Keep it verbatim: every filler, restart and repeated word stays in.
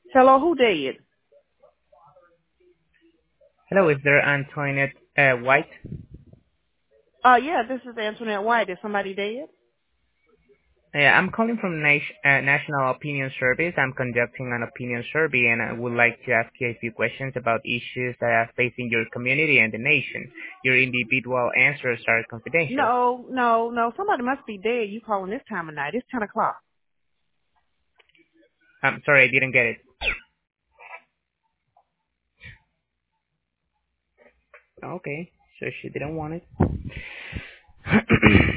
Hello, who dead? Hello, is there Antoinette uh, White? Uh, yeah, this is Antoinette White. Is somebody dead? Yeah, I'm calling from Nat- uh, National Opinion Service. I'm conducting an opinion survey, and I would like to ask you a few questions about issues that are facing your community and the nation. Your individual answers are confidential. No, no, no. Somebody must be dead. You calling this time of night? It's ten o'clock. I'm sorry, I didn't get it. Okay, so she didn't want it.